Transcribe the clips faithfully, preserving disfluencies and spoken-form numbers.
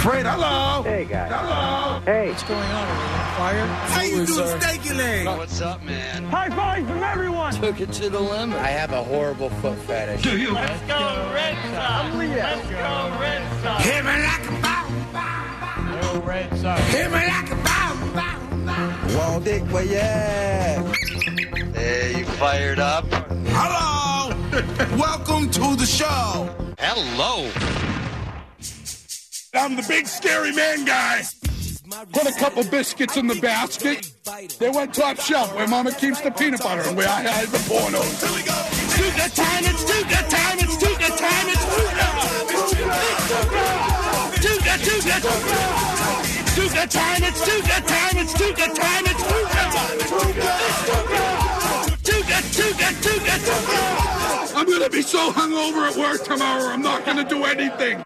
Fred, hello. Hey, guys. Hello. Hey. What's going on? Are we on fire? How you do the stanky leg? What's up, man? High five from everyone. Took it to the limit. I have a horrible foot fetish. Do you? Let's go, Red Sox. Let's go, Red Sox. Hit me like a bomb. Go, Red Sox. Hit me like a bomb. Wall Dick, where you at? Hey, you fired up? Hello. Welcome to the show. Hello. I'm the big scary man guy. Put a couple biscuits in the basket. They went top shelf where Mama keeps the peanut butter and where I hide the pornos. Here we go. Tuka time, it's Tuka time, it's Tuka time, it's Tuka. Tuka, Tuka, Tuka. Tuka time, it's Tuka time, it's Tuka time, it's Tuka. Tuka, Tuka, Tuka, Tuka. I'm gonna be so hungover at work tomorrow, I'm not gonna do anything.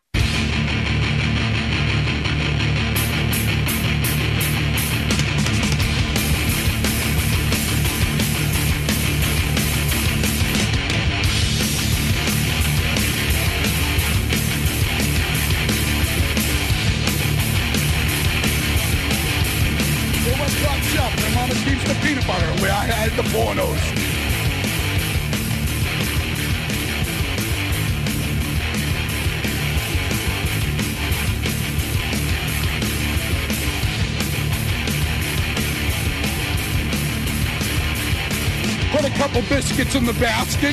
Top shelf where Mama keeps the peanut butter and where I hide the pornos. Put a couple biscuits in the basket.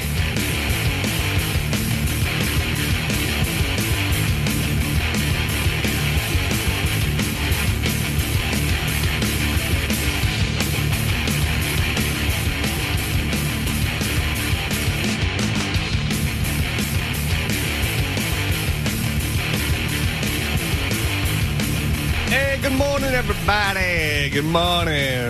Hey, good morning, everybody. Good morning.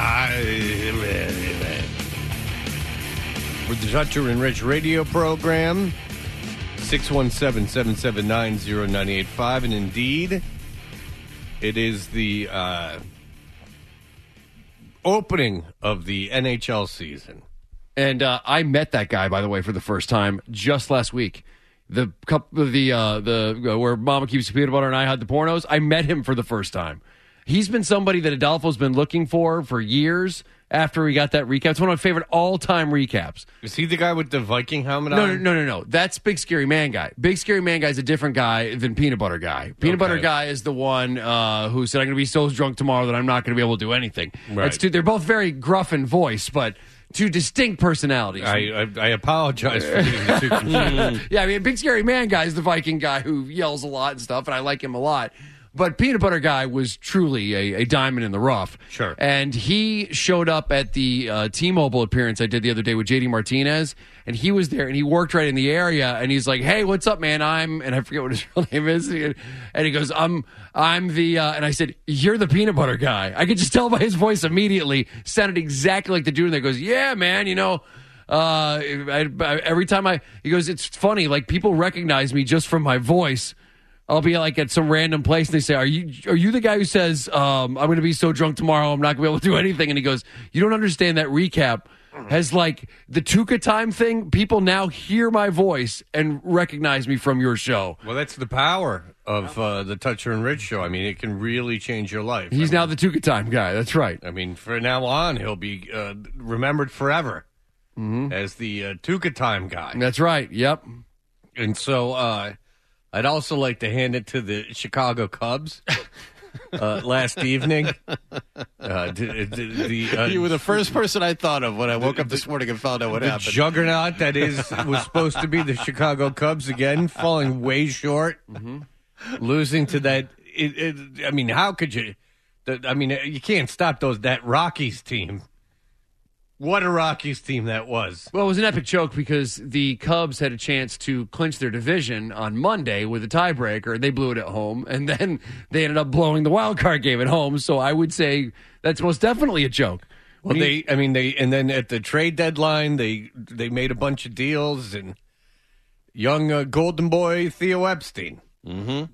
With the Dutcher and Rich radio program, six one seven, seven seven nine, zero nine eight five. And indeed, it is the uh, opening of the N H L season. And uh, I met that guy, by the way, for the first time just last week. The couple of the uh, the uh, where Mama keeps the peanut butter and I had the pornos. I met him for the first time. He's been somebody that Adolfo's been looking for for years. After we got that recap, it's one of my favorite all time recaps. Is he the guy with the Viking helmet no, on? No, no, no, no. That's Big Scary Man Guy. Big Scary Man Guy is a different guy than Peanut Butter Guy. Peanut Okay. Butter Guy is the one uh, who said, "I'm going to be so drunk tomorrow that I'm not going to be able to do anything." Right. It's two, they're both very gruff in voice, but two distinct personalities. I, I, I apologize for being too confused. Yeah, I mean, Big Scary Man Guy is the Viking guy who yells a lot and stuff, and I like him a lot. But Peanut Butter Guy was truly a, a diamond in the rough. Sure. And he showed up at the uh, T-Mobile appearance I did the other day with J D Martinez, and he was there, and he worked right in the area, and he's like, "Hey, what's up, man? I'm," and I forget what his real name is, and he goes, "I'm, I'm the," uh, and I said, "You're the Peanut Butter Guy." I could just tell by his voice immediately, sounded exactly like the dude, and he goes, "Yeah, man, you know." Uh, I, I, every time I, he goes, "It's funny, like people recognize me just from my voice." I'll be like at some random place and they say, are you are you the guy who says, um, I'm going to be so drunk tomorrow I'm not going to be able to do anything? And he goes, you don't understand that recap has like the Tuca time thing. People now hear my voice and recognize me from your show. Well, that's the power of uh, the Toucher and Rich show. I mean, it can really change your life. He's I now mean, the Tuca time guy. That's right. I mean, from now on, he'll be uh, remembered forever Mm-hmm. as the uh, Tuca time guy. That's right. Yep. And so uh, I'd also like to hand it to the Chicago Cubs. Uh, last evening, uh, d- d- the, uh, You were the first person I thought of when I woke up this morning and found out what the happened. juggernaut that is was supposed to be the Chicago Cubs again, falling way short, Mm-hmm. losing to that. It, it, I mean, how could you? The, I mean, you can't stop those that Rockies team. What a Rockies team that was. Well, it was an epic choke because the Cubs had a chance to clinch their division on Monday with a tiebreaker. They blew it at home, and then they ended up blowing the wild card game at home. So I would say that's most definitely a joke. Well, they, I mean, they, and then at the trade deadline, they they made a bunch of deals, and young uh, golden boy Theo Epstein. Mm-hmm.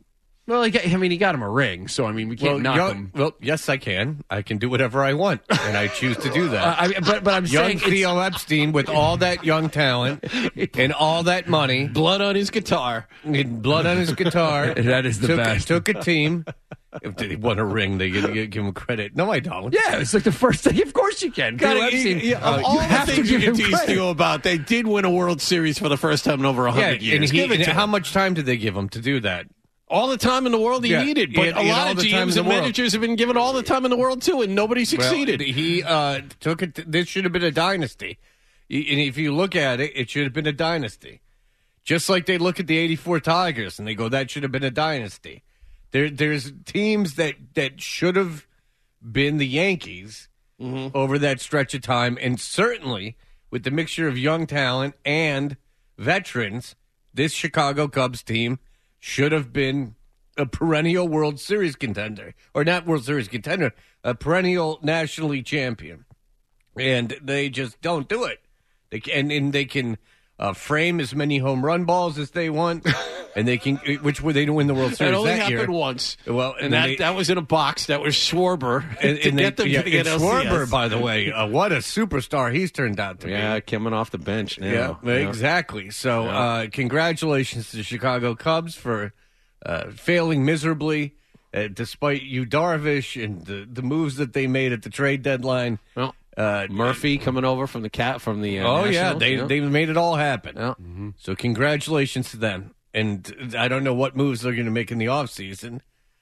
Well, he got, I mean, he got him a ring, so I mean, we can't Well, knock young- him. well, yes, I can. I can do whatever I want, and I choose to do that. Uh, I, but but I'm young saying it's- Theo Epstein with all that young talent and all that money, Blood on his guitar. and blood on his guitar. That is the took, best. Took a team. If they won a ring, they give, give him credit. No, I don't. yeah, it's like the first thing. Of course you can. Theo Gotta- Epstein, yeah, of uh, all you the have to things give you him can tease credit. Theo about, they did win a World Series for the first time in over a Yeah, hundred years. and, he, Give it and to how him. much time did they give him to do that? All the time in the world he Yeah, needed, but he had- a he had lot all of the G time Ms in and the world. managers have been given all the time in the world too, and nobody succeeded. Well, he uh, took it. This should have been a dynasty. Y- And if you look at it, it should have been a dynasty. Just like they look at the eighty-four Tigers and they go, that should have been a dynasty. There, there's teams that, that should have been the Yankees over that stretch of time. And certainly with the mixture of young talent and veterans, this Chicago Cubs team should have been a perennial World Series contender. Or not World Series contender, a perennial National League champion. And they just don't do it. They can, and they can uh, frame as many home run balls as they want, and they can, which would they didn't win the World That Series only that happened year. once. Well, and, and that, they- that was in a box. That was Schwarber And, to and get they, them yeah, to get and L C S. Schwarber, by the way, uh, what a superstar he's turned out to Yeah, be. coming off the bench now. Yeah, exactly. So, Yeah. uh, congratulations to the Chicago Cubs for uh, failing miserably, uh, despite you Darvish and the, the moves that they made at the trade deadline. Well, Uh, Murphy coming over from the cat from the. Uh, oh yeah, Nationals, they yeah. they made it all happen. Yeah. So congratulations to them. And I don't know what moves they're going to make in the offseason,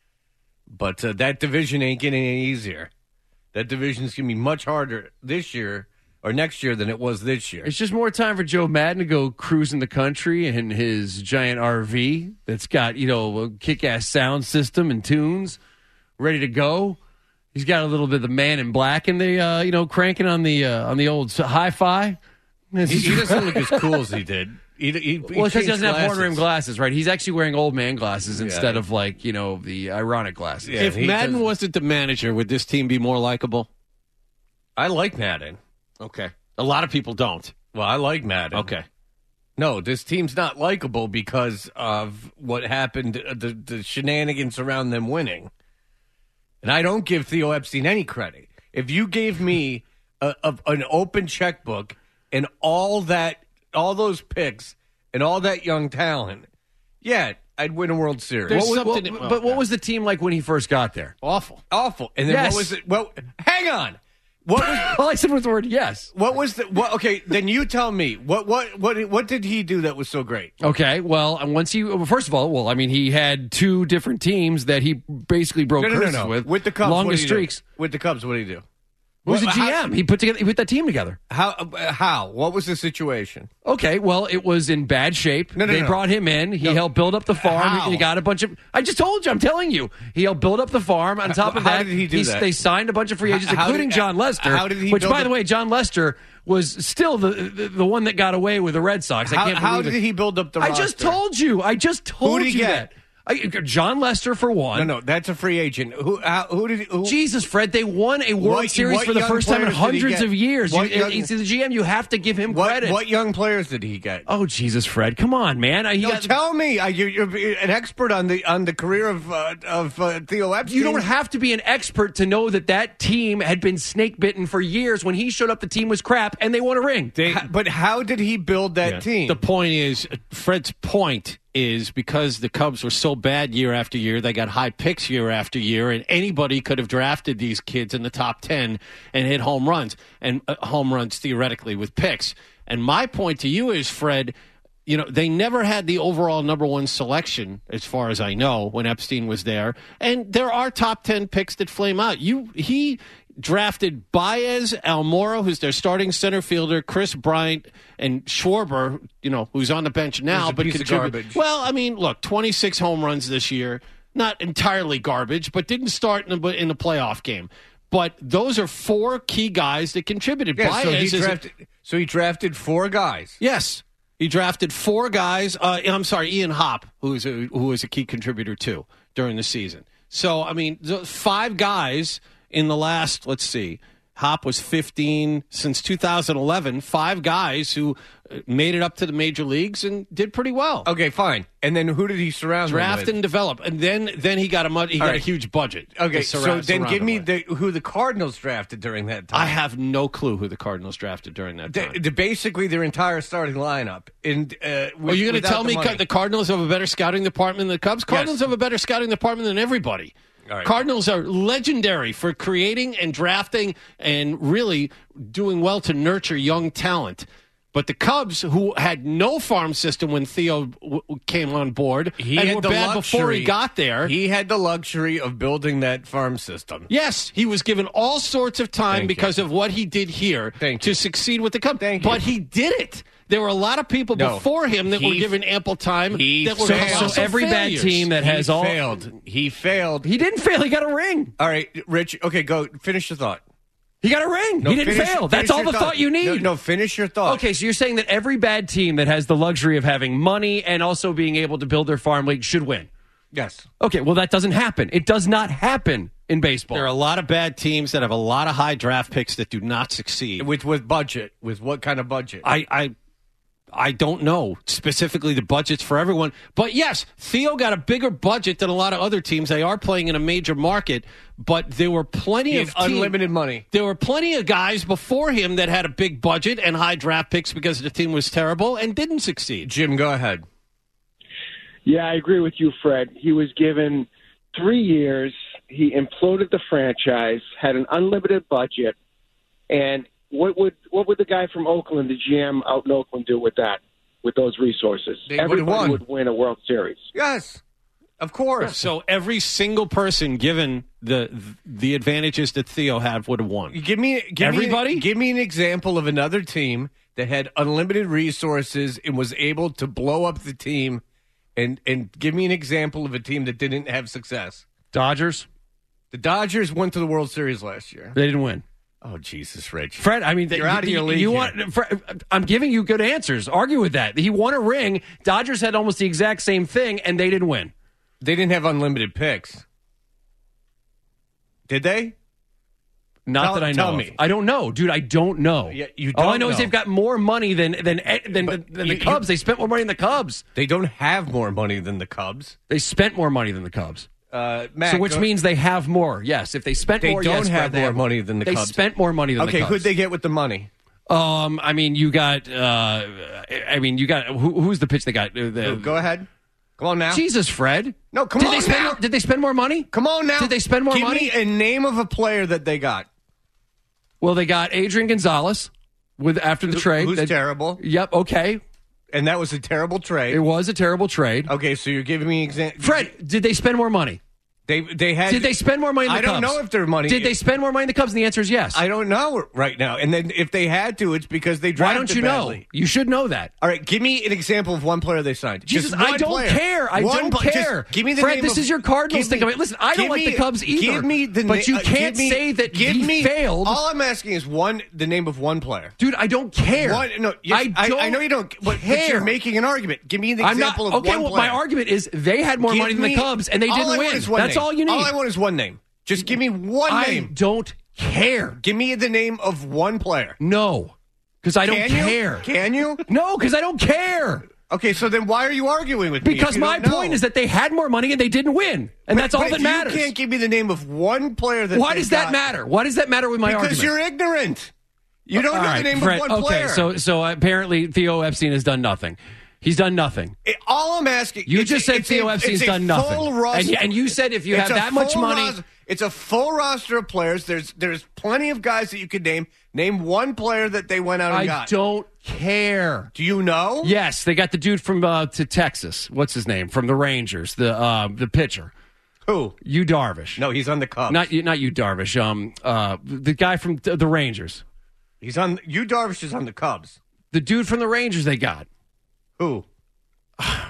but uh, that division ain't getting any easier. That division's going to be much harder this year or next year than it was this year. It's just more time for Joe Madden to go cruising the country in his giant R V that's got, you know, a kick-ass sound system and tunes ready to go. He's got a little bit of the Man in Black in the, uh, you know, cranking on the uh, on the old hi-fi. He, he doesn't look as cool as he did. He, he, he Well, because he changed doesn't have horn rim glasses. glasses, right? He's actually wearing old man glasses instead Yeah. of, like, you know, the ironic glasses. Yeah, If he Madden does- wasn't the manager, would this team be more likable? I like Madden. Okay. A lot of people don't. Well, I like Madden. Okay. No, this team's not likable because of what happened, uh, the, the shenanigans around them winning. And I don't give Theo Epstein any credit. If you gave me a, a, an open checkbook and all that, all those picks and all that young talent, yeah, I'd win a World Series. There's What was- something- what- but what was the team like when he first got there? Awful. Awful. And then Yes. what was it? Well, hang on. What was All I said was the word yes. what was the what? Okay, then you tell me what what what what did he do that was so great? Okay, well, and once he, well, first of all, well, I mean, he had two different temes that he basically broke No, no, no, curses no. with. With the Cubs, what longest did he do? streaks. With the Cubs, what did he do? He was a What- G how- M. He put together, he put that team together. How? uh, How? What was the situation? Okay, well, it was in bad shape. No, no, they no. brought him in. He No. helped build up the farm. How? He got a bunch of. I just told you. I'm telling you. He helped build up the farm. On top of how that, did he do he's- that? they signed a bunch of free agents, How including did- John Lester. how did he Which, build by the the- way, John Lester was still the, the the one that got away with the Red Sox. I How, can't how believe did it. he build up the I roster? just told you. I just told did he you get? that. I, John Lester for one. No, no, that's a free agent. Who? How, who did? Who, Jesus, Fred, they won a World What- Series what for the young first time in players did he hundreds get? of years. What You, young- he's the G M. You have to give him what, credit. what young players did he get? Oh, Jesus, Fred, come on, man. I, he No, got- tell me. Uh, you, you're an expert on the on the career of uh, of uh, Theo Epstein. You don't have to be an expert to know that that team had been snake bitten for years. When he showed up, the team was crap, and they won a ring. They, but how did he build that team? The point is, Fred's point is because the Cubs were so bad year after year, they got high picks year after year, and anybody could have drafted these kids in the top ten and hit home runs, and uh, home runs theoretically with picks. And my point to you is, Fred, you know, they never had the overall number one selection, as far as I know, when Epstein was there. And there are top ten picks that flame out. You he drafted Baez, Almora, who's their starting center fielder, Chris Bryant, and Schwarber, you know, who's on the bench now, Who's a but piece of contribute- garbage. Well, I mean, look, twenty-six home runs this year, not entirely garbage, but didn't start in the, in the playoff game. But those are four key guys that contributed. yeah, so he Baez is a- drafted. So he drafted four guys. Yes. He drafted four guys. Uh, I'm sorry, Ian Hopp, who is a, who is a key contributor too during the season. So I mean, th- five guys in the last, let's see, Hop was fifteen since two thousand eleven. Five guys who made it up to the major leagues and did pretty well. Okay, fine. And then who did he surround Draft them with? and develop, and then then he got a mud, he All got right. a huge budget. Okay, to so surround- then surround give him me with. the who the Cardinals drafted during that time. I have no clue who the Cardinals drafted during that time. The, the, basically their entire starting lineup. And uh, Are you going to tell the me money. the Cardinals have a better scouting department than the Cubs? Cardinals Yes. have a better scouting department than everybody. All right. Cardinals are legendary for creating and drafting and really doing well to nurture young talent. But the Cubs, who had no farm system when Theo w- came on board, He and had were the bad luxury, before he got there. He had the luxury of building that farm system. Yes, he was given all sorts of time Thank because you. of what he did here Thank to you. succeed with the Cubs. Thank you. But he did it. There were a lot of people No. before him that He- were given ample time he that were failed. colossal So every bad failures. team that He has all failed. He failed. he didn't fail. He got a ring. All right, Rich. Okay, go finish the thought. He got a ring. No, he didn't finish- fail. finish That's all your the thought you need. No, no, finish your thought. Okay, so you're saying that every bad team that has the luxury of having money and also being able to build their farm league should win. Yes. Okay, well that doesn't happen. It does not happen in baseball. There are a lot of bad teams that have a lot of high draft picks that do not succeed. With with budget. With what kind of budget? I, I, I don't know specifically the budgets for everyone, but yes, Theo got a bigger budget than a lot of other teams. They are playing in a major market, but there were plenty He of had team- unlimited money. There were plenty of guys before him that had a big budget and high draft picks because the team was terrible and didn't succeed. Jim, go ahead. Yeah, I agree with you, Fred. He was given three years. He imploded the franchise, had an unlimited budget, and what would what would the guy from Oakland, the G M out in Oakland, do with that, with those resources? They would've Everybody won. would win a World Series. Yes. Of course. So every single person given the the advantages that Theo had would have won. Give me give Everybody? Me, give me an example of another team that had unlimited resources and was able to blow up the team, and and give me an example of a team that didn't have success. Dodgers, The Dodgers went to the World Series last year. they didn't win. Oh Jesus, Rich. Fred, I mean, You're you, out of your you- league you here. want? Fred, I'm giving you good answers. Argue with that. He won a ring. Dodgers had almost the exact same thing, and they didn't win. They didn't have unlimited picks. Did they? Not Tell- that I know. tell of. me. I don't know, dude. I don't know. Yeah, you All I don't know, is know. they've got more money than than than, But than you- the Cubs. you- They spent more money than the Cubs. They don't have more money than the Cubs. They spent more money than the Cubs. Uh, Matt, so which go- means they have more. Yes, if they spent They more, don't yes, Fred, have they more money than the they Cubs. spent more money than Okay, the Cubs. who'd they get with the money? Um, I mean, you got. Uh, I mean, you got. Who, who's the pitch they got? Uh, the, Go ahead. Come on now. Jesus, Fred. No, come did on they spend now. More, did they spend more money? Come on now. Did they spend more Give money? me a name of a player that they got. Well, they got Adrian Gonzalez with after the Who- trade. Who's That- terrible. Yep. Okay. And that was a terrible trade. It was a terrible trade. Okay, so you're giving me example. Fred, did they spend more money? They they had. Did they spend more money in the I Cubs? don't know if their money. Did they spend more money in the Cubs? And the answer is yes. I don't know right now. And then if they had to, it's because they Why drafted don't you badly. know? You should know that. All right, give me an example of one player they signed. Jesus, Just I one don't player. care. I One don't pla- just care. give me the Fred, name this of- is your Cardinals give thing me- of it. Listen, I don't give like me- the Cubs either. Give me the but na- you uh, can't give me- say that give he me, failed. All I'm asking is one the name of one player. Dude, I don't care. One, no, yes, I don't I, know you don't. But, care. but you're making an argument. Give me an I'm example not, of okay, one well, player. my argument is they had more Give money than me- the Cubs, and they all didn't I want win. is one That's name. all you need. All I want is one name. Just give me one I name. don't care. Give me the name of one player. No, because I don't Can you? care. Can you? No, because I don't care. Okay, so then why are you arguing with me? if Because you my don't know? point is that they had more money and they didn't win, and But- that's all but that if matters. You can't give me the name of one player that. Why they does that got- matter? Why does that matter with my Because argument? you're ignorant. You don't All know right, the name Fred, of one player. Okay, so so apparently Theo Epstein has done nothing. He's done nothing. It- all I'm asking. You it's just a- said it's Theo a- Epstein's it's a done nothing, full roster. and, you- and you said if you It's have a that much full money, ros- it's a full roster of players. There's there's plenty of guys that you could name. Name one player that they went out and I got. don't care. Do you know? Yes, they got the dude from uh, to Texas. What's his name? From the Rangers, the uh, the pitcher. Who? You Darvish. No, he's on the Cubs. Not you, not you Darvish. Um, uh, the guy from th- the Rangers. He's on. You Darvish is on the Cubs. The dude from the Rangers they got. Who? I,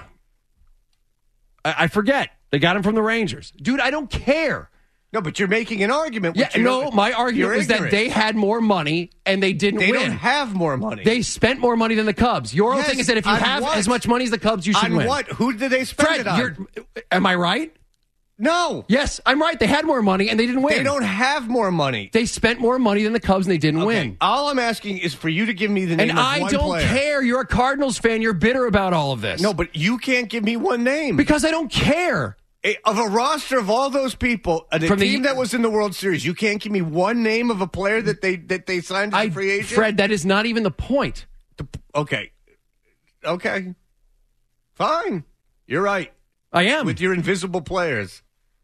I forget. They got him from the Rangers. Dude, I don't care. No, but you're making an argument. Yeah, which you no, don't- my argument you're was that ignorant. they had more money and they didn't They win. don't have more money. They spent more money than the Cubs. Your whole Yes, thing is that if you on have what? as much money as the Cubs, you should on win. what? Who did they spend Fred, it on? you're, am I right? No. Yes, I'm right. They had more money and they didn't win. They don't have more money. They spent more money than the Cubs and they didn't Okay. win. All I'm asking is for you to give me the name And of I one don't player. care. You're a Cardinals fan. You're bitter about all of this. No, but you can't give me one name. Because I don't care. A- Of a roster of all those people, a From the- team that was in the World Series, you can't give me one name of a player that they that they signed as I, a free agent? Fred, that is not even the point. Okay. Okay. Fine. You're right. I am. With your invisible players.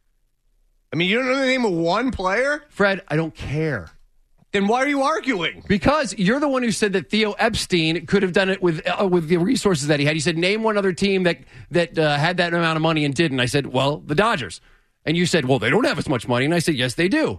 I mean, you don't know the name of one player? Fred, I don't care. Then why are you arguing? Because you're the one who said that Theo Epstein could have done it with uh, with the resources that he had. He said, name one other team that, that uh, had that amount of money and didn't. I said, well, the Dodgers. And you said, well, they don't have as much money. And I said, yes, they do.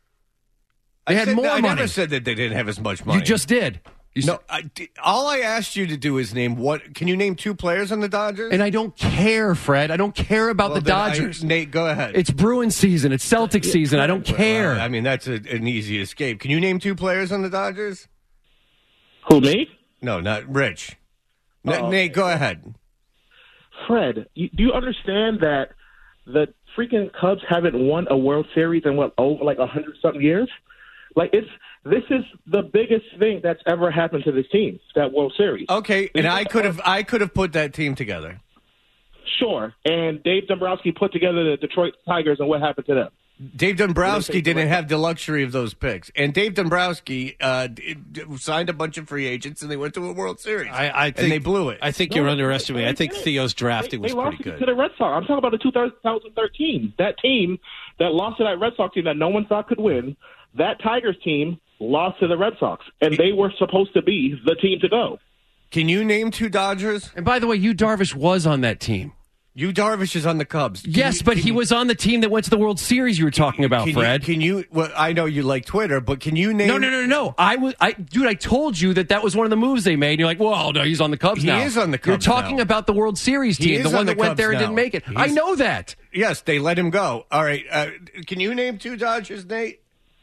They I had said, more I money. never said that they didn't have as much money. You just did. You No, I, all I asked you to do is name what. Can you name two players on the Dodgers? And I don't care, Fred. I don't care about Well, the then I- Dodgers. Nate, go ahead. It's Bruins season. It's Celtics season. I don't care. Well, I mean, that's a, an easy escape. Can you name two players on the Dodgers? Who, me? No, not Rich. N- Uh-oh. Nate, go ahead. Fred, you, do you understand that the freaking Cubs haven't won a World Series in what over like a hundred something years? Like it's this is the biggest thing that's ever happened to this team, that World Series. Okay, and I could have I could have put that team together. Sure. And Dave Dombrowski put together the Detroit Tigers, and what happened to them? Dave Dombrowski Did they take didn't the- have the luxury of those picks, and Dave Dombrowski uh, d- d- signed a bunch of free agents, and they went to a World Series. I, I think and they blew it. I think No, you're they- underestimating. they I think did. Theo's drafting They, was they lost pretty to good. the Red Sox. I'm talking about the two thousand thirteen. That team that lost to that Red Sox team that no one thought could win, that Tigers team lost to the Red Sox, and they were supposed to be the team to go. Can you name two Dodgers? And by the way, Yu Darvish was on that team. Yu Darvish is on the Cubs. Can Yes, you- but can he you- was on the team that went to the World Series you were talking about, Can Fred. You, can you? Well, I know you like Twitter, but can you name? No, no, no, no, no. I was, I, dude. I told you that that was one of the moves they made. And you're like, well, no, he's on the Cubs He now. is on the Cubs You're talking now. about the World Series He team, is the one on the that went Cubs there and now. didn't make it. I He's- know that. Yes, they let him go. All right. Uh, can you name two Dodgers, Nate?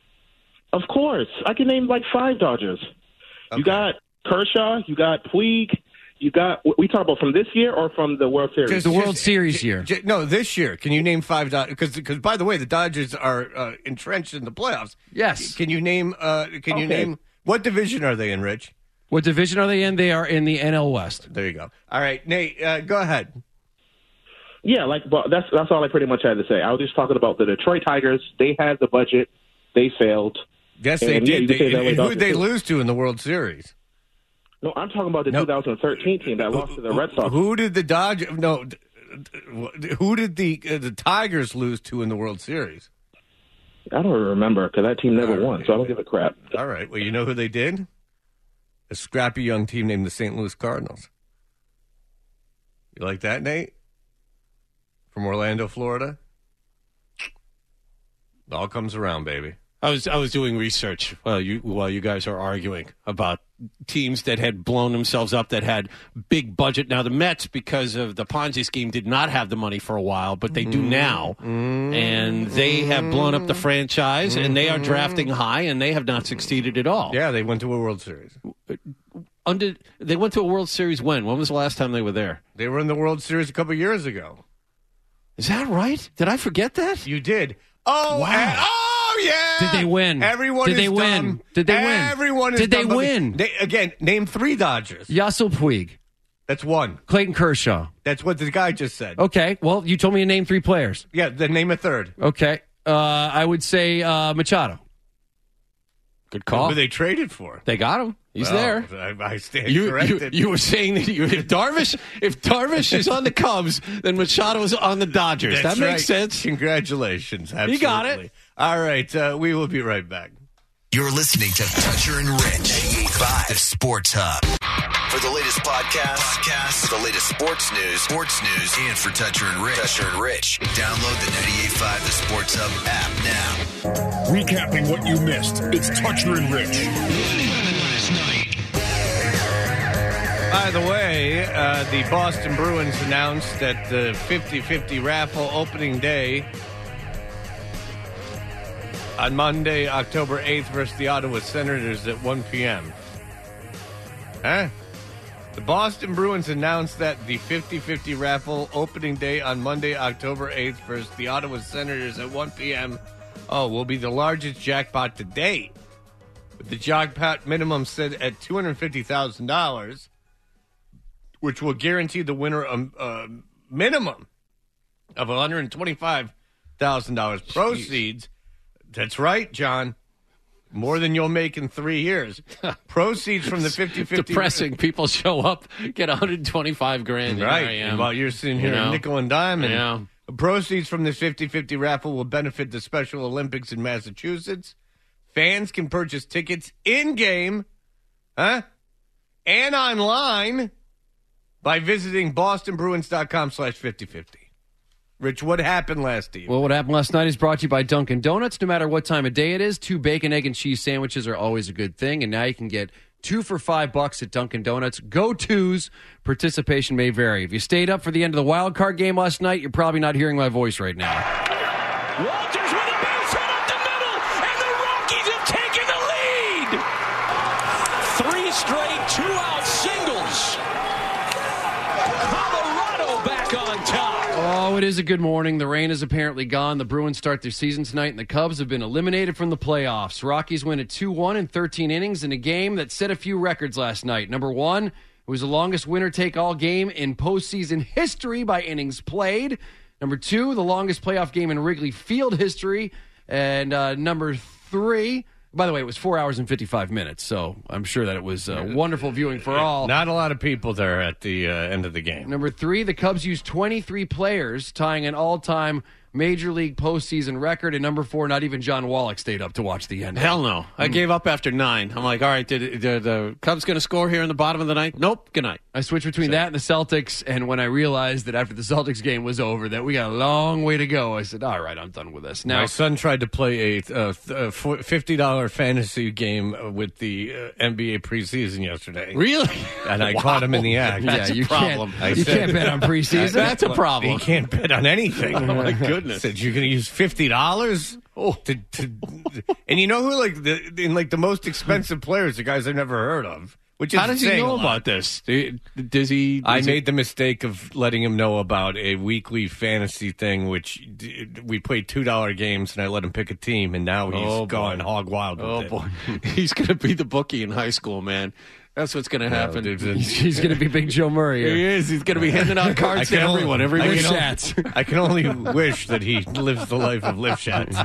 Of course. I can name like five Dodgers. Okay. You got Kershaw, you got Puig, you got, we talk about from this year or from the World Series? The World Series year. J- no, this year. Can you name five Dodgers? Because, by the way, the Dodgers are uh, entrenched in the playoffs. Yes. Can you name? Uh, can you Okay. name? What division are they in, Rich? What division are they in? They are in the N L West. There you go. All right, Nate, uh, go ahead. Yeah, like but that's that's all I pretty much had to say. I was just talking about the Detroit Tigers. They had the budget. They failed. Yes, they And, yeah, you did. can say They, that way who about did they the- lose to in the World Series? No, I'm talking about the No. twenty thirteen team that lost to the Red Sox. Who did the Dodgers? No, d- d- who did the uh, the Tigers lose to in the World Series? I don't remember because that team never won, so I don't give a crap. All right. Well, you know who they did? A scrappy young team named the Saint Louis Cardinals. You like that, Nate? From Orlando, Florida? It all comes around, baby. I was I was doing research while you while you guys are arguing about teams that had blown themselves up that had big budget. Now the Mets, because of the Ponzi scheme, did not have the money for a while, but they do now, and they have blown up the franchise, and they are drafting high, and they have not succeeded at all. Yeah, they went to a World Series. Under they went to a World Series when? When was the last time they were there? They were in the World Series a couple years ago. Is that right? Did I forget that? You did. Oh, Wow. and- oh yeah. Did they win? Everyone Did is they win? dumb. Did they win? Everyone is Did they dumb, but win? They, again, name three Dodgers. Yasiel Puig, That's one. Clayton Kershaw. That's what the guy just said. Okay, well, you told me to name three players. Yeah, then name a third. Okay, uh, I would say uh, Machado. Good call. Who they traded for? They got him. He's Well, there. I, I stand You, you, corrected. you were saying that you, if Darvish if Darvish is on the Cubs, then Machado is on the Dodgers. That's that makes right. sense. Congratulations. Absolutely. You got it. All right. Uh, we will be right back. You're listening to Toucher and Rich, ninety-eight point five, the Sports Hub. For the latest podcasts, podcasts, for the latest sports news, sports news, and for Toucher and Rich, Toucher and Rich, download the ninety-eight point five, the Sports Hub app now. Recapping what you missed, it's Toucher and Rich. By the way, uh, the Boston Bruins announced that the fifty-fifty raffle opening day on Monday, October eighth versus the Ottawa Senators at one p.m. Huh? The Boston Bruins announced that the fifty-fifty raffle opening day on Monday, October eighth versus the Ottawa Senators at one p.m. Oh, will be the largest jackpot to date, with the jackpot minimum set at two hundred fifty thousand dollars, which will guarantee the winner a, a minimum of one hundred twenty-five thousand dollars. Proceeds, that's right, John, more than you'll make in three years. Proceeds from the fifty-fifty. Depressing. People show up, get one hundred twenty-five grand. Right. Here I am. While you're sitting here You know? nickel and dime. And Yeah. proceeds from the fifty-fifty raffle will benefit the Special Olympics in Massachusetts. Fans can purchase tickets in-game, huh, and online by visiting bostonbruins.com slash 5050. Rich, what happened last evening? Well, what happened last night is brought to you by Dunkin' Donuts. No matter what time of day it is, two bacon, egg, and cheese sandwiches are always a good thing. And now you can get two for five bucks at Dunkin' Donuts. Go twos. Participation may vary. If you stayed up for the end of the wild card game last night, you're probably not hearing my voice right now. Walters with a base hit up the middle, and the Rockies have taken the lead. Three straight two-out singles. Colorado back on top. Oh, it is a good morning. The rain is apparently gone. The Bruins start their season tonight, and the Cubs have been eliminated from the playoffs. Rockies win at two one in thirteen innings in a game that set a few records last night. Number one, it was the longest winner-take-all game in postseason history by innings played. Number two, the longest playoff game in Wrigley Field history. And uh, number three, by the way, it was four hours and fifty-five minutes, so I'm sure that it was uh, wonderful viewing for all. Not a lot of people there at the uh, end of the game. Number three, the Cubs used twenty-three players, tying an all-time Major League postseason record. And number four, not even John Wallach stayed up to watch the end. Hell no. I gave up after nine. I'm like, all right, did, did the Cubs going to score here in the bottom of the ninth? Nope. Good night. I switched between that and the Celtics, and when I realized that after the Celtics game was over that we got a long way to go, I said, all right, I'm done with this. Now, My son tried to play a, uh, a fifty dollars fantasy game with the uh, N B A preseason yesterday. Really? And I Wow. caught him in the act. yeah, That's a you problem. can't, I you said- can't bet on preseason. That's a problem. You can't bet on anything. Oh, my goodness. Said you're going to use fifty dollars. Oh, to, to, and you know who like the in like the most expensive players, the guys I've never heard of. Which is How does he saying a know lot. about this? Do- Does he? I does he- made the mistake of letting him know about a weekly fantasy thing, which d- we played two dollar games, and I let him pick a team, and now he's Oh, boy. gone hog wild with Oh it. boy, he's going to be the bookie in high school, man. That's what's going to happen. dude, He's, he's going to be Big Joe Murray He here. is. He's going to be handing out I cards to can only- everyone. Every I live can only- shots. I can only wish that he lives the life of live shots.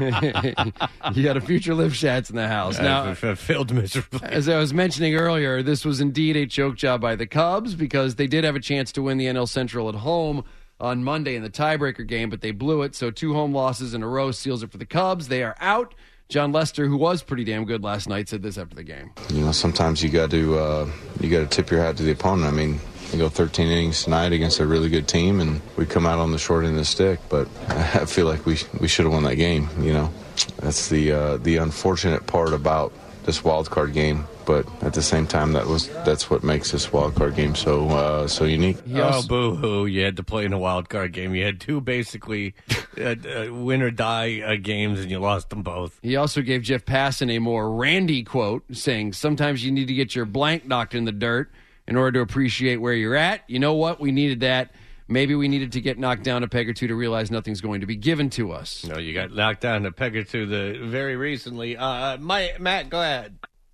You got a future live shots in the house. Now, I've, I've failed miserably. as I was mentioning earlier, this was indeed a choke job by the Cubs because they did have a chance to win the N L Central at home on Monday in the tiebreaker game, but they blew it. So two home losses in a row seals it for the Cubs. They are out. John Lester, who was pretty damn good last night, said this after the game. You know, sometimes you got to uh, you got to tip your hat to the opponent. I mean, we go thirteen innings tonight against a really good team, and we come out on the short end of the stick. But I feel like we we should have won that game. You know, that's the uh, the unfortunate part about this wild card game. But at the same time, that was that's what makes this wild card game so uh, so unique. Oh, boo-hoo. You had to play in a wild card game. You had two basically uh, uh, win or die uh, games, and you lost them both. He also gave Jeff Passan a more Randy quote, saying, sometimes you need to get your blank knocked in the dirt in order to appreciate where you're at. You know what? We needed that. Maybe we needed to get knocked down a peg or two to realize nothing's going to be given to us. No, you got knocked down a peg or two the, very recently. Uh, my, Matt, go ahead.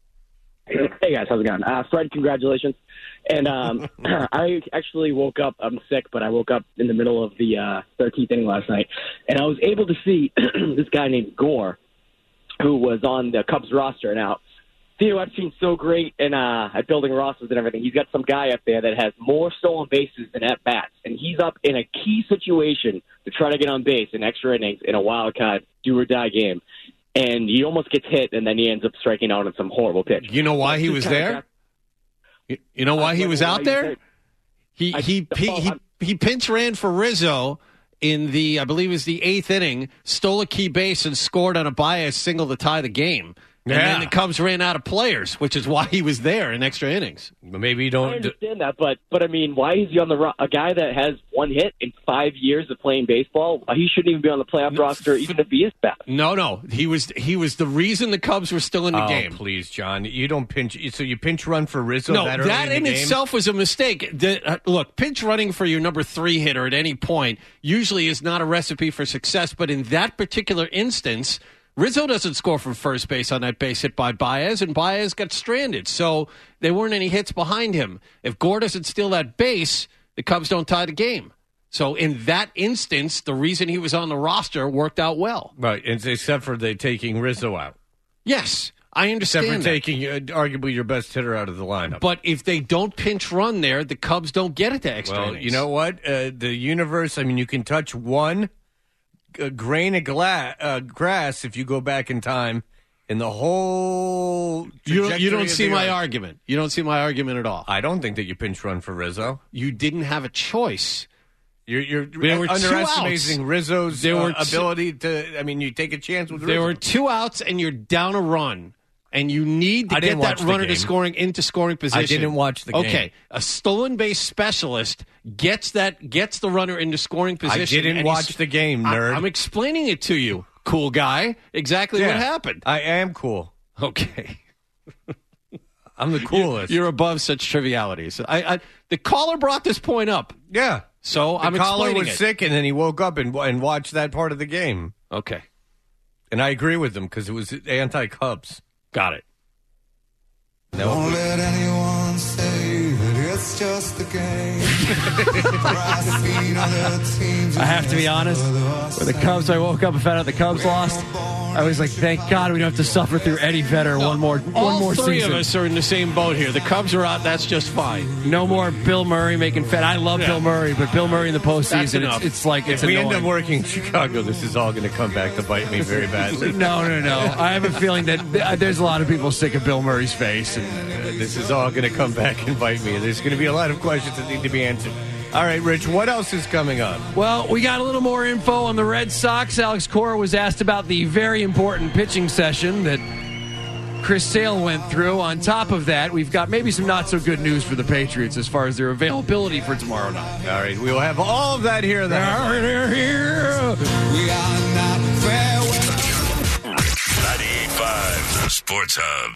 Hey, guys. How's it going? Uh, Fred, congratulations. And um, I actually woke up. I'm sick, but I woke up in the middle of the uh, thirteenth inning last night, and I was able to see this guy named Gore, who was on the Cubs roster. Now, Theo Epstein's so great and uh, at building rosters and everything. He's got some guy up there that has more stolen bases than at bats, and he's up in a key situation to try to get on base in extra innings in a wild card do or die game. And he almost gets hit, and then he ends up striking out on some horrible pitch. You know why he was there? You, you know why he was out there? He I- he he, oh, he I'm- he pinch ran for Rizzo in the I believe it was the eighth inning, stole a key base and scored on a bias single to tie the game. And Yeah. then the Cubs ran out of players, which is why he was there in extra innings. Maybe you I don't. understand that, but but I mean, why is he on the ro- a guy that has one hit in five years of playing baseball? He shouldn't even be on the playoff roster, even if he is bad. No, no, he was he was the reason the Cubs were still in the oh, game. please, John, you don't pinch. So you pinch run for Rizzo. No, that, that, early in, in the game? itself was a mistake. The, uh, look, pinch running for your number three hitter at any point usually is not a recipe for success. But in that particular instance, Rizzo doesn't score from first base on that base hit by Baez, and Baez got stranded. So there weren't any hits behind him. If Gore doesn't steal that base, the Cubs don't tie the game. So in that instance, the reason he was on the roster worked out well. Right, except for they taking Rizzo out. Yes, I understand Except for that. taking uh, arguably your best hitter out of the lineup. But if they don't pinch run there, the Cubs don't get it to extra well, innings. you know what? Uh, the universe, I mean, you can touch one uh, grain of gla- uh, grass if you go back in time in the whole You don't, you trajectory don't of see the my earth. argument. You don't see my argument at all. I don't think that you pinch run for Rizzo. You didn't have a choice. You're, you're There were two underestimating outs. Rizzo's There uh, were two- ability to. I mean, you take a chance with Rizzo. There were two outs, and you're down a run. And you need to I get didn't that watch the runner to game. scoring into scoring position. I didn't watch the game. Okay, a stolen base specialist gets that gets the runner into scoring position. I didn't and watch he's- the game, nerd. I, I'm explaining it to you, cool guy. Exactly Yeah, what happened. I am cool. Okay. I'm the coolest. You're above such trivialities. I, I the caller brought this point up. Yeah. So The I'm caller explaining was it. sick, and then he woke up and, and watched that part of the game. Okay. And I agree with him because it was anti-Cubs. Got it. Don't let anyone say that it's just a game. I have to be honest. With the Cubs, I woke up and found out the Cubs lost. I was like, thank God we don't have to suffer through Eddie Vedder one more one All more three season. of us are in the same boat here. The Cubs are out. That's just fine. No more Bill Murray making fat. I love Yeah. Bill Murray, but Bill Murray in the That's postseason, enough. it's, it's like it's if we annoying. end up working in Chicago, this is all going to come back to bite me very badly. No, no, no. I have a feeling that th- there's a lot of people sick of Bill Murray's face. And, Uh, this is all going to come back and bite me. There's going to be a lot of questions that need to be answered. All right, Rich, what else is coming up? Well, we got a little more info on the Red Sox. Alex Cora was asked about the very important pitching session that Chris Sale went through. On top of that, we've got maybe some not so good news for the Patriots as far as their availability for tomorrow night. All right, we will have all of that here. We are not fair. ninety-eight point five, the Sports Hub.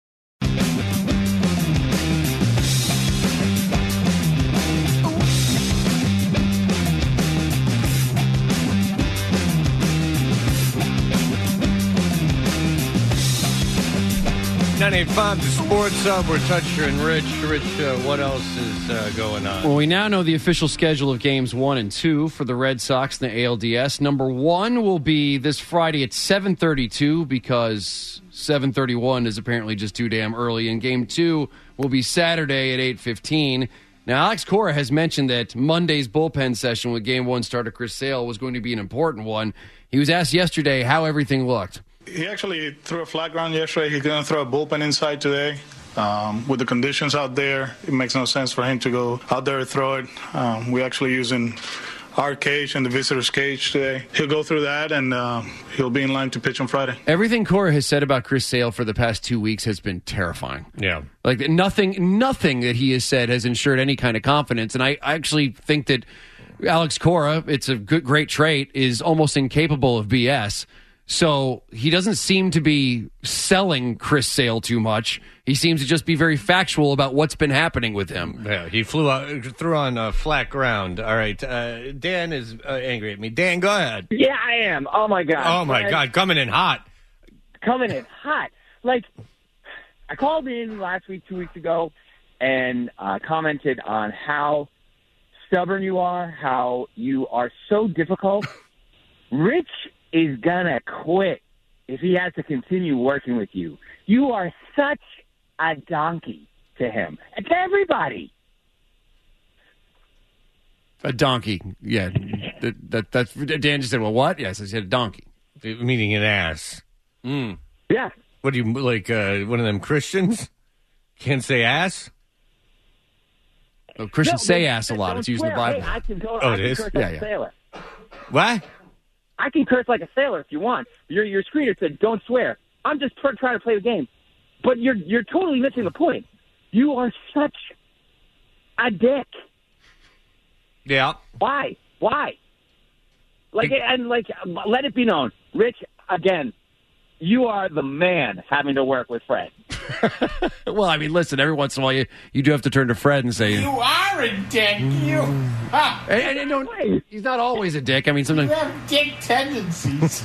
ninety-eight point five, the Sports Hub. We're Toucher and Rich. Rich, uh, what else is uh, going on? Well, we now know the official schedule of games one and two for the Red Sox in the A L D S. Number one will be this Friday at seven thirty-two because seven thirty-one is apparently just too damn early. And game two will be Saturday at eight fifteen. Now, Alex Cora has mentioned that Monday's bullpen session with game one starter Chris Sale was going to be an important one. He was asked yesterday how everything looked. He actually threw a flat ground yesterday. He's going to throw a bullpen inside today. Um, with the conditions out there, it makes no sense for him to go out there and throw it. Um, we're actually using our cage and the visitor's cage today. He'll go through that, and uh, he'll be in line to pitch on Friday. Everything Cora has said about Chris Sale for the past two weeks has been terrifying. Yeah. Like nothing, nothing that he has said has ensured any kind of confidence. And I, I actually think that Alex Cora, it's a good, great trait, is almost incapable of B S. So he doesn't seem to be selling Chris Sale too much. He seems to just be very factual about what's been happening with him. Yeah, he flew out, threw on uh, flat ground. All right, uh, Dan is uh, angry at me. Dan, go ahead. Yeah, I am. Oh my god. Oh my Fred, God, coming in hot. Coming in hot. Like, I called in last week, two weeks ago, and uh, commented on how stubborn you are, how you are so difficult. Rich is gonna quit if he has to continue working with you. You are such a donkey to him and to everybody. A donkey. Yeah. That, that, that's, Dan just said, well, what? Yes, I said a donkey. Meaning an ass. Mm. Yeah. What do you, like uh, one of them Christians? Can't say ass? Well, Christians No, say they- ass a they lot. don't It's used in the swear. Bible. Hey, I can go, Oh, I it can is? curse Yeah, like yeah. a sailor. What? I can curse like a sailor if you want. Your your screener said don't swear. I'm just tr- trying to play the game. But you're you're totally missing the point. You are such a dick. Yeah. Why? Why? Like, and like, let it be known, Rich, again, you are the man having to work with Fred. Well, I mean, listen, every once in a while you, you do have to turn to Fred and say... You are a dick. You, ah, And, and, and don't, he's not always a dick. I mean, you sometimes... have dick tendencies.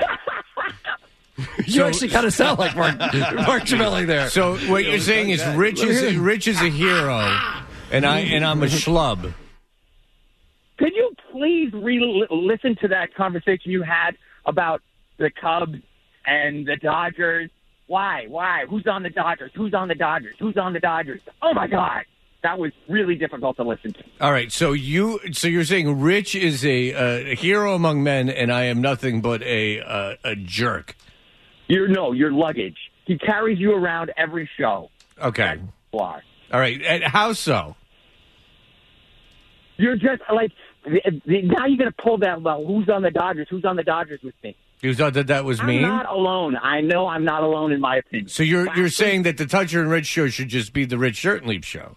You actually kind of sound like Mark, Mark Chiavelli there. So what you're saying is Rich is Rich is a hero, and I and I'm a schlub. Could you please re- listen to that conversation you had about the Cubs and the Dodgers? Why? Why? Who's on the Dodgers? Who's on the Dodgers? Who's on the Dodgers? Oh, my God. That was really difficult to listen to. All right, so you so you're saying Rich is a, uh, a hero among men, and I am nothing but a uh, a jerk. You're no, you're luggage. He carries you around every show. Okay. Why? All right. And how so? You're just like the, the, now you're going to pull that. Well, who's on the Dodgers? Who's on the Dodgers with me? You thought that that was I'm mean? not alone. I know I'm not alone in my opinion. So you're you're saying that the Toucher and Rich show should just be the Rich Shirt and Leap show?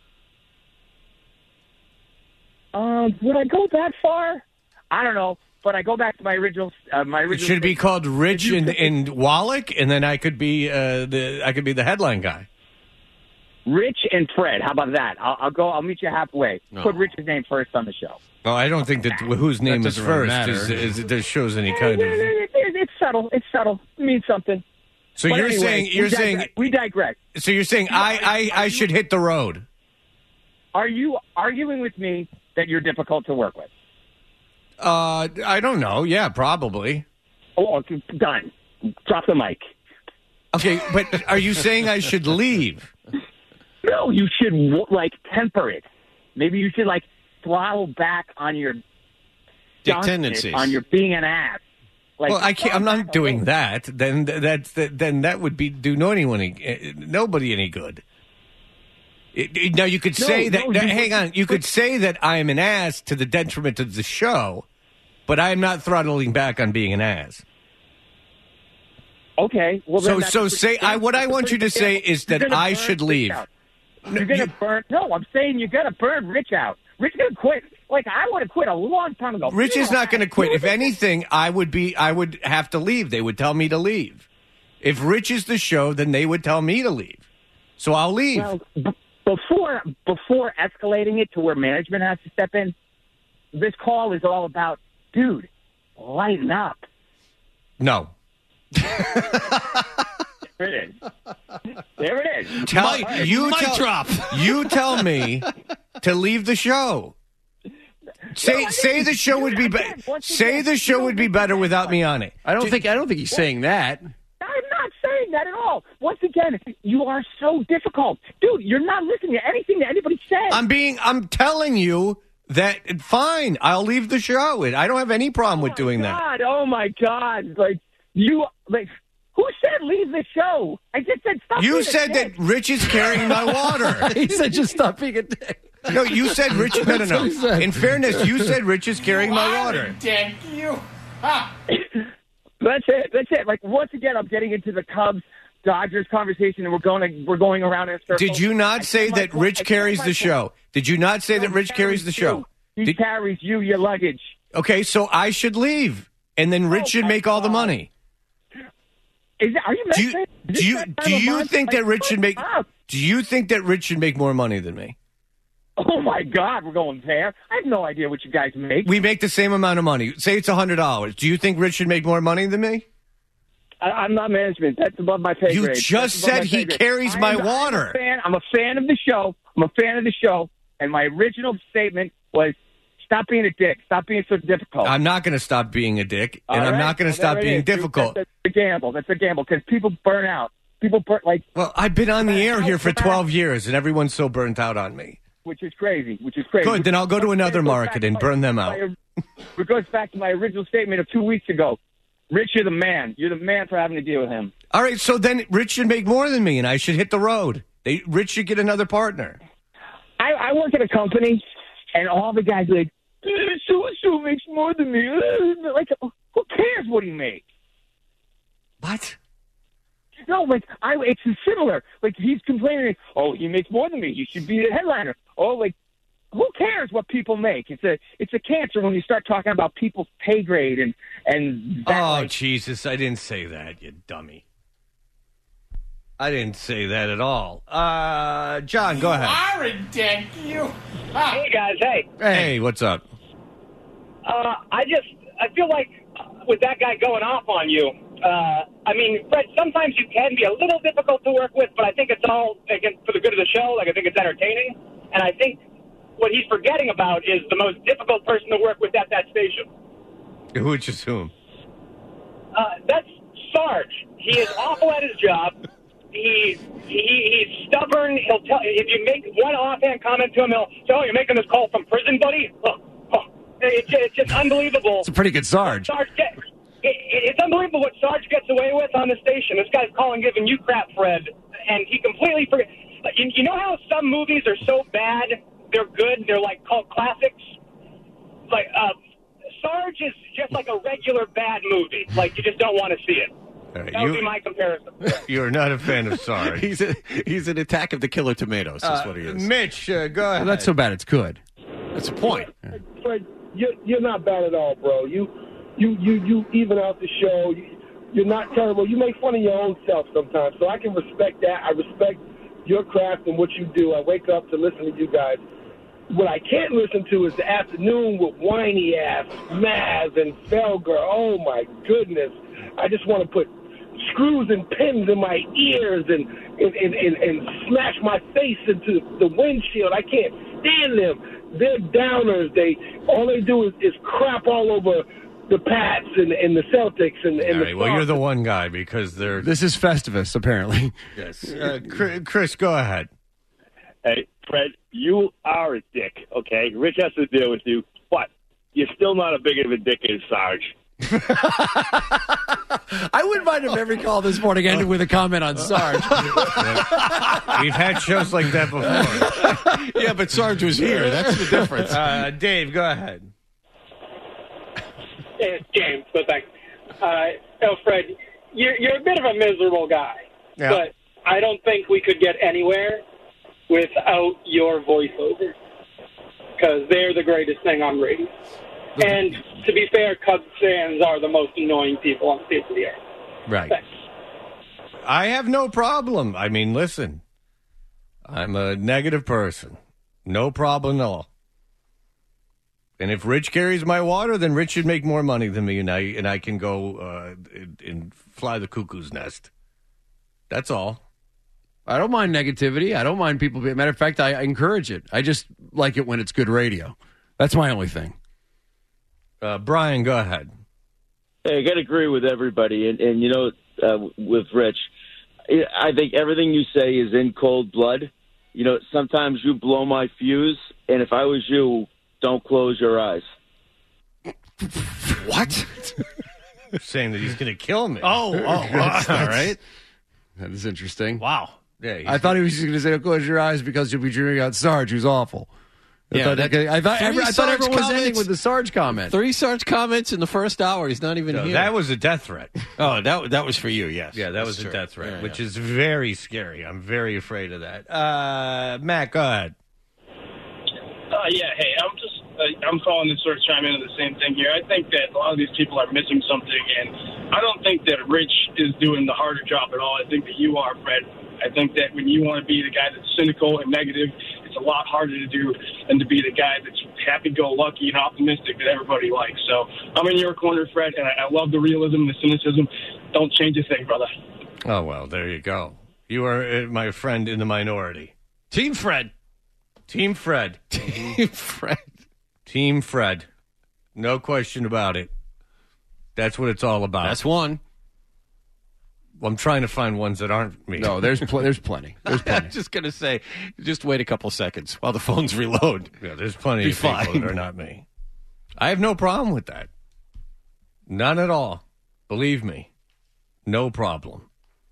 Um, would I go that far? I don't know. But I go back to my original. Uh, my It original. should be called Rich and, and Wallach, and then I could be uh, the I could be the headline guy. Rich and Fred. How about that? I'll, I'll go. I'll meet you halfway. No. Put Rich's name first on the show. Well, I don't think that whose name is doesn't really first matter. is, is, is, that shows any kind of. It- it- It's subtle. It's subtle. It means something. So But you're anyway, saying we you're digress. saying we digress. So you're saying I, I, I should hit the road. Are you arguing with me that you're difficult to work with? Uh, I don't know. Yeah, probably. Oh, okay, done. Drop the mic. Okay, but are you saying I should leave? No, you should like temper it. Maybe you should like throttle back on your Dick donkness, tendencies. on your being an ass. Like, Well, I can't. I'm throttle not back doing a little. that. Then that's then that would be do no anyone any, nobody any good. It, it- now you could No, say that. no, that- you- hang on, you could say that I am an ass to the detriment of the show, but I am not throttling back on being an ass. Okay. Well, then So that's so a say pretty- I what I that's a want you to pretty say gamble. is You're that gonna I burn should Rich leave. out. You're gonna burn. No, I'm saying you're gonna burn Rich out. Rich gonna quit. Like I would have quit a long time ago. Rich is not going to quit. You If know, anything, I would be. I would have to leave. They would tell me to leave. If Rich is the show, then they would tell me to leave. So I'll leave. Well, b- before before escalating it to where management has to step in, this call is all about, dude, lighten up. No. There it is. There it is. Tell Mic- you mic tell, drop. You tell me to leave the show. Say say the show would be better. Say the show would be better without me on it. I don't think I don't think he's saying that. I'm not saying that at all. Once again, you are so difficult. Dude, you're not listening to anything that anybody says. I'm being. I'm telling you that. Fine, I'll leave the show. I don't have any problem with doing that. God, oh my God. Like, you, like, who said leave the show? I just said stop. You being a said dick. that Rich is carrying my water. He said just stop being a dick. No, you said Rich. No, no, That's no. what he said. In fairness, you said Rich is carrying You my are water. a dick. You. Ah. That's it. That's it. Like, once again, I'm getting into the Cubs Dodgers conversation, and we're going we're going around in a circle. Did you not I say said my that point. Rich I said carries my the point. show? Did you not say No, that Rich he carries the you. show? He Did- carries you, your luggage. Okay, so I should leave, and then Rich Oh, should my make all the God. money. Is that, are you? Do you Is this do you that do kind of you mind? think Like, that Rich should make? stop. Do you think that Rich should make more money than me? Oh my God, we're going there. I have no idea what you guys make. We make the same amount of money. Say it's a hundred dollars. Do you think Rich should make more money than me? I, I'm not management. That's above my pay You grade. just That's above said my he pay grade. carries I my am- I'm a water. fan. I'm a fan of the show. I'm a fan of the show. And my original statement was, stop being a dick. Stop being so difficult. I'm not going to stop being a dick, All and I'm right? not going to Well, stop there it being is. Dude, difficult. That's, that's a gamble. That's a gamble because people burn out. People burn, like, Well, I've been on the air here for Burn out. twelve years, and everyone's so burnt out on me. which is crazy, which is crazy. Good, then I'll go to another It goes market back and to burn them my- out. It goes back to my original statement of two weeks ago. Rich, you're the man. You're the man for having to deal with him. All right, so then Rich should make more than me, and I should hit the road. They, Rich should get another partner. I, I work at a company, and all the guys are like, so-and-so makes more than me. Like, who cares what he makes? What? No, like I, it's similar. Like he's complaining, oh, he makes more than me. He should be the headliner. Oh, like who cares what people make? It's a it's a cancer when you start talking about people's pay grade and and. That, oh like, Jesus! I didn't say that, you dummy. I didn't say that at all. Uh, John, go ahead. Are a dick, you. Hey guys, hey. Hey, what's up? Uh, I just I feel like with that guy going off on you. Uh, I mean, Fred, sometimes you can be a little difficult to work with, but I think it's all again for the good of the show. Like I think it's entertaining, and I think what he's forgetting about is the most difficult person to work with at that station. Which is whom? Uh, that's Sarge. He is awful at his job. He, he he's stubborn. He'll tell if you make one offhand comment to him, he'll say, "Oh, you're making this call from prison, buddy." Oh, oh. It's, it's just unbelievable. It's a pretty good Sarge. Sarge get, it, it's unbelievable what Sarge gets away with on the station. This guy's calling, giving you crap, Fred, and he completely forgets. You, you know how some movies are so bad they're good? They're like called classics. Like uh, Sarge is just like a regular bad movie. Like you just don't want to see it. Right, that would you, be my comparison. You're not a fan of Sarge. he's a, he's an attack of the killer tomatoes. That's Uh, what he is. Mitch, uh, go ahead. Well, that's so bad it's good. That's the point. Yeah. Fred, you're, you're not bad at all, bro. You, you, you, you even out the show. You, you're not terrible. You make fun of your own self sometimes, so I can respect that. I respect your craft and what you do. I wake up to listen to you guys. What I can't listen to is the afternoon with whiny ass Maz and Felger. Oh my goodness! I just want to put screws and pins in my ears and and, and, and and smash my face into the windshield. I can't stand them. They're downers. They all they do is, is crap all over the Pats and, and the Celtics and, and All the right, well, you're the one guy because they're. This is Festivus, apparently. Yes. Uh, Chris, go ahead. Hey, Fred, you are a dick, okay? Rich has to deal with you, but you're still not a big of a dick as Sarge. I wouldn't mind if every call this morning ended with a comment on Sarge. We've had shows like that before. Yeah, but Sarge was here. That's the difference. Uh, Dave, go ahead. It's James, but thanks. Uh, oh, Fred, you're, you're a bit of a miserable guy, Yeah. but I don't think we could get anywhere without your voiceover because they're the greatest thing on radio. And to be fair, Cubs fans are the most annoying people on the face of the earth. Right. Thanks. I have no problem. I mean, listen, I'm a negative person. No problem at all. And if Rich carries my water, then Rich should make more money than me, and I and I can go uh, and, and fly the cuckoo's nest. That's all. I don't mind negativity. I don't mind people being. Matter of fact, I, I encourage it. I just like it when it's good radio. That's my only thing. Uh, Brian, go ahead. Hey, I got to agree with everybody. And, and you know, uh, with Rich, I think everything you say is in cold blood. You know, sometimes you blow my fuse, and if I was you, don't close your eyes. What? Saying that he's going to kill me. Oh, oh, That's all right. That is interesting. Wow. Yeah, I thought he was just going to say, "Don't close your eyes," because you'll be dreaming out Sarge, who's awful. I Yeah, thought, that- I thought, three every, I thought Sarge everyone was ending comments- with the Sarge comment. Three Sarge comments in the first hour. He's not even No, here. that was a death threat. Oh, that that was for you. Yes. Yeah, that That's was true. a death threat, Yeah, which yeah. is very scary. I'm very afraid of that. Uh, Matt, go ahead. Uh, yeah, hey, I'm just, uh, I'm calling to sort of chime into the same thing here. I think that a lot of these people are missing something, and I don't think that Rich is doing the harder job at all. I think that you are, Fred. I think that when you want to be the guy that's cynical and negative, it's a lot harder to do than to be the guy that's happy-go-lucky and optimistic that everybody likes. So I'm in your corner, Fred, and I, I love the realism and the cynicism. Don't change a thing, brother. Oh, well, there you go. You are uh, my friend in the minority. Team Fred. Team Fred. Team Fred. Team Fred. No question about it. That's what it's all about. That's one. Well, I'm trying to find ones that aren't me. No, there's pl- there's plenty. There's plenty. I'm just going to say, just wait a couple seconds while the phones reload. Yeah, there's plenty Be of people fine. that are not me. I have no problem with that. None at all. Believe me. No problem.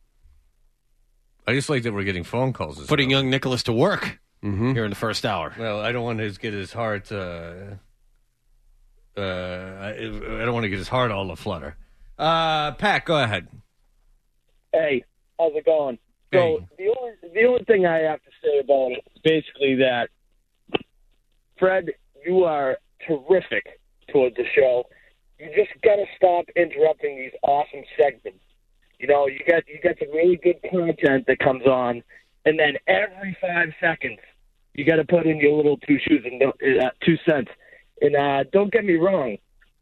I just like that we're getting phone calls. As Putting well. young Nicholas to work Mm-hmm. here in the first hour. Well, I don't want to get his heart. Uh, uh, I, I don't want to get his heart all aflutter. Uh, Pat, go ahead. Hey, How's it going? So Hey. the only the only thing I have to say about it is basically that, Fred, you are terrific towards the show. You just got to stop interrupting these awesome segments. You know, you got you got some really good content that comes on, and then every five seconds you got to put in your little two shoes and uh, two cents. And uh, don't get me wrong,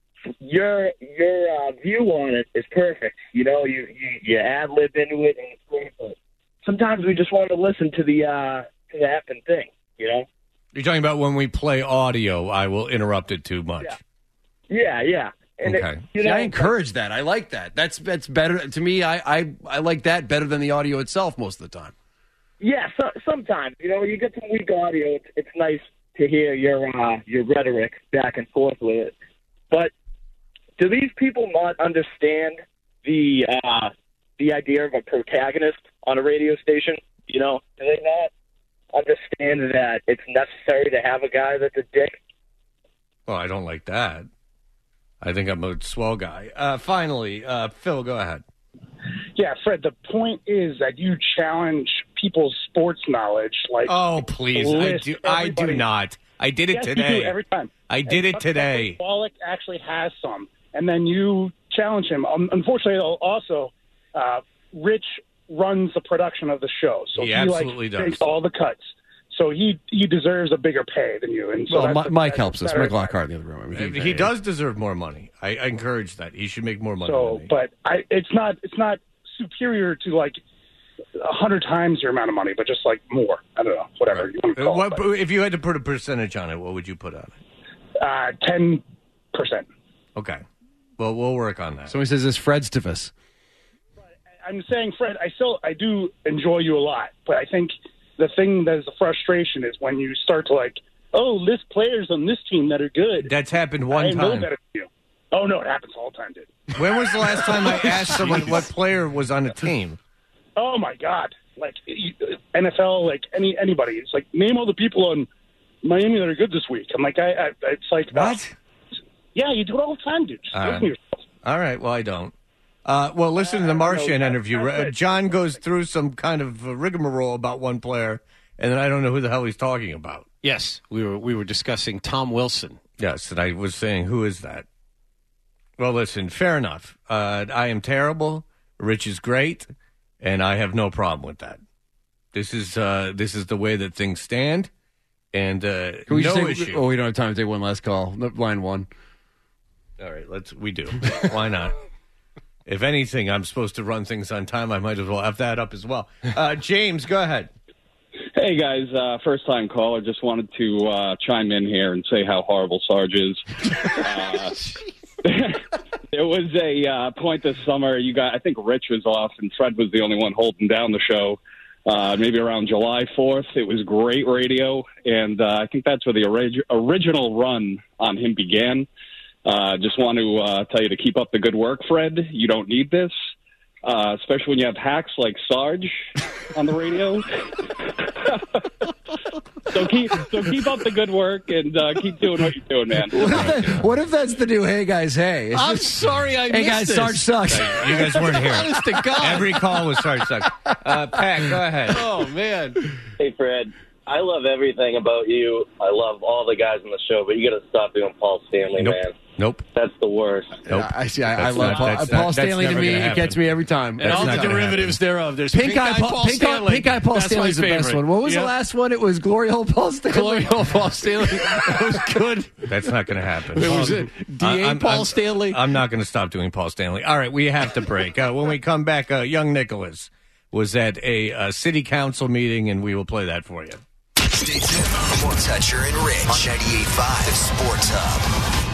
your your uh, view on it is perfect. You know, you you, you ad lib into it, and it's great. But sometimes we just want to listen to the uh, to the effing thing. You know. You're talking about when we play audio, I will interrupt it too much. Yeah, yeah. And Okay. It, you See, know, I encourage that. I like that. That's that's better to me. I, I I like that better than the audio itself most of the time. Yeah, so, sometimes you know you get some weak audio. It's, it's nice to hear your uh, your rhetoric back and forth with it. But do these people not understand the uh, the idea of a protagonist on a radio station? You know, do they not understand that it's necessary to have a guy that's a dick? Well, I don't like that. I think I'm a swell guy. Uh, finally, uh, Phil, go ahead. Yeah, Fred, the point is that you challenge people's sports knowledge. Like, Oh, please. I list do, I do everybody. not. I did it Yes, you today. do, every time. I did And it today. Wallach actually has some, and then you challenge him. Um, unfortunately, also, uh, Rich runs the production of the show, so He he, absolutely like, does. takes all the cuts. So he he deserves a bigger pay than you. And so Well, that's Mi- Mike that's helps us. better. Mike Lockhart in the other room. I mean, He, does deserve more money. I, I encourage that. He should make more money So, than me. but I, it's not it's not superior to like a hundred times your amount of money, but just like more. I don't know, whatever you want to Uh, call what, it. if you had to put a percentage on it, what would you put on it? Uh, ten percent. Okay. Well, we'll work on that. Somebody says this Fred's to us. I'm saying, Fred, I still I do enjoy you a lot, but I think the thing that is a frustration is when you start to like, oh, list players on this team that are good. That's happened one I know time. better than you. Oh no, it happens all the time, dude. When was the last time I asked someone what player was on a team? Oh my God, like you- N F L, like any anybody. It's like name all the people on Miami that are good this week. I'm like, I, I it's like what? Uh, yeah, you do it all the time, dude. Just All listen to right. yourself. All right. Well, I don't. Uh, well, listen to the Martian interview. Uh, John goes through some kind of uh, rigmarole about one player, and then I don't know who the hell he's talking about. Yes, we were we were discussing Tom Wilson. Yes, and I was saying, who is that? Well, listen, fair enough. Uh, I am terrible. Rich is great, and I have no problem with that. This is uh, this is the way that things stand, and uh, Can we no just take- issue. Oh, we don't have time to take one last call. No, line one. All right, let's. We do. Why not? If anything, I'm supposed to run things on time. I might as well have that up as well. Uh, James, go ahead. Hey guys, uh, first time caller. Just wanted to uh, chime in here and say how horrible Sarge is. Uh, there was a uh, point this summer. You got, I think Rich was off, and Fred was the only one holding down the show. Uh, maybe around July fourth. It was great radio, and uh, I think that's where the orig- original run on him began. Uh, just want to uh, tell you to keep up the good work, Fred. You don't need this, uh, especially when you have hacks like Sarge on the radio. so keep so keep up the good work and uh, keep doing what you're doing, man. What if, that, what if that's the new Hey Guys Hey? It's I'm just- sorry I Hey missed guys, this. Sarge sucks. You guys weren't here. Honest to God. Every call was Sarge sucks. Uh, Pat, go ahead. Oh, man. Hey, Fred. I love everything about you. I love all the guys on the show, but you got to stop doing Paul Stanley, Nope. man. Nope. That's the worst. Nope. I see. I, I That's love not- Paul, that's Paul not- that's Stanley. To never me, gonna it gets happen. me every time. And That's all the not gonna derivatives therereof. There's Pink Eye Paul, Paul Pink, Eye, Stanley. Pink Eye Paul That's Stanley's the my best favorite. one. What was Yep. the last one? It was Glory Hole Paul Stanley. Glory Hole Paul Stanley. That was good. That's not going to happen. It was it. D A I- I'm- Paul I'm- Stanley. I'm not going to stop doing Paul Stanley. All right, we have to break. Uh, when we come back, uh, young Nicholas was at a uh, city council meeting, and we will play that for you. Stay tuned. More Toucher and Rich. On ninety-eight point five, the Sports Hub.